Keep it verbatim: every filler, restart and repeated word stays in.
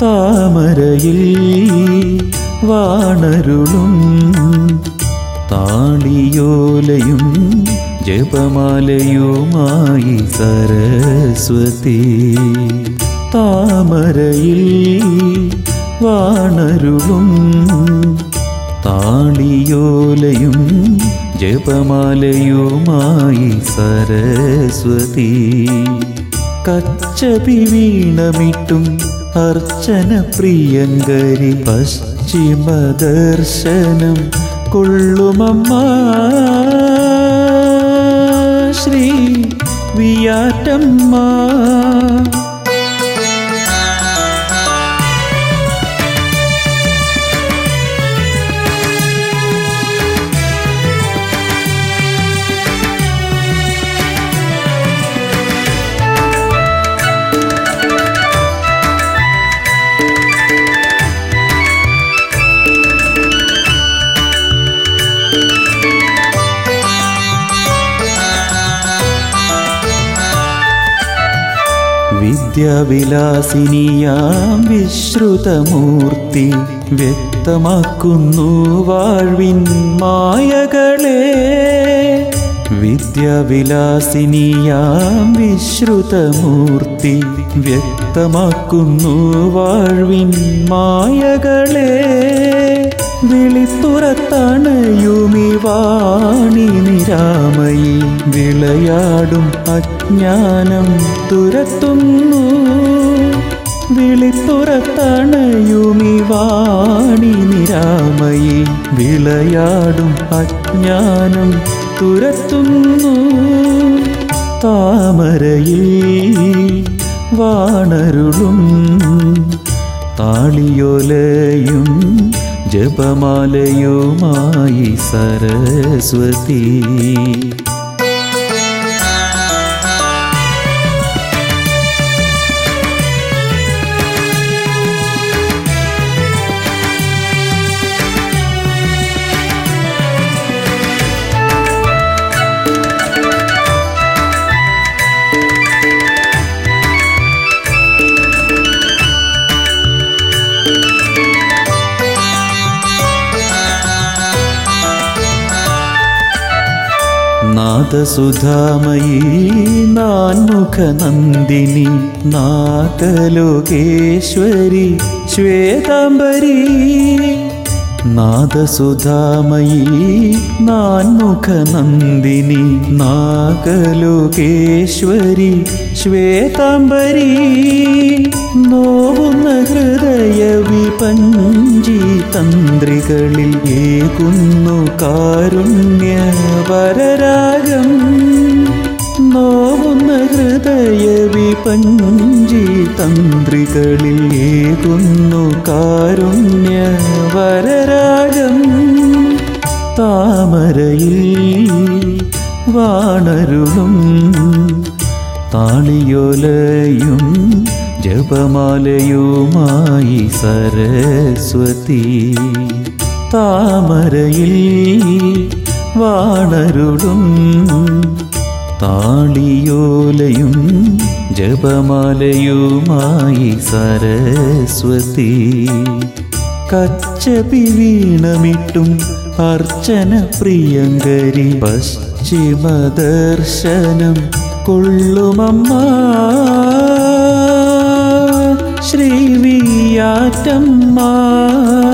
താമരയിൽ വാണരുളും താളിയോലയും ജപമാലയുമായി സരസ്വതി. താമരയിൽ വാണരുളും താളിയോലയും ജപമാലയുമായി സരസ്വതി. കച്ചപി വീണമിട്ടും അർച്ചന പ്രിയങ്കരി പശ്ചിമദർശനം കൊള്ളുമമ്മ ശ്രീ വിയാറ്റമ്മ. വിദ്യാവിലാസിനിയാം വിശ്രുതമൂർത്തി വ്യക്തമാക്കുന്നു വാഴ്വിൻ മായകളെ. വിദ്യാവിലാസിനിയാം വിശ്രുതമൂർത്തി വ്യക്തമാക്കുന്നു വാഴ്വിൻ മായകളെ. വിളിപ്പുറത്തണയുമി വാണി നിരാമയി വിളയാടും അജ്ഞാനം തുരത്തുന്നു. വിളിപ്പുറത്തണയുമി വാണി നിരാമയി വിളയാടും അജ്ഞാനം തുരത്തുന്നു. താമരയിൽ വാണരുളും താളിയോലയും ജപമാലയുമായി സരസ്വതി. നാദസുധാമയീ നാൻമുഖനന്ദിനി നാഗലോകേശ്വരി ശ്വേതാംബരീ. നാദസുധാമയീ നാൻമുഖനന്ദിനി നാഗലോകേശ്വരി ശ്വേതാംബരീ. നോവുന്ന ഹൃദയ വിപഞ്ചി തന്ത്രികളിൽ ഏകുന്നു കാരുണ്യ വരരാഗം. നോവുന്ന ഹൃദയ വിപഞ്ചി തന്ത്രികളിൽ ഏകുന്നു കാരുണ്യ വരരാഗം. താമരയിൽ വാണരുളും താളിയോലയും ജപമാലയുമായി സരസ്വതി. താമരയിൽ വാണരുളും താളിയോലയും ജപമാലയുമായി സരസ്വതി. കച്ചപി വീണമിട്ടും അർച്ചന പ്രിയങ്കരി പശ്ചിമദർശനം കൊള്ളുമമ്മ ശ്രീ വിയാറ്റമ്മ.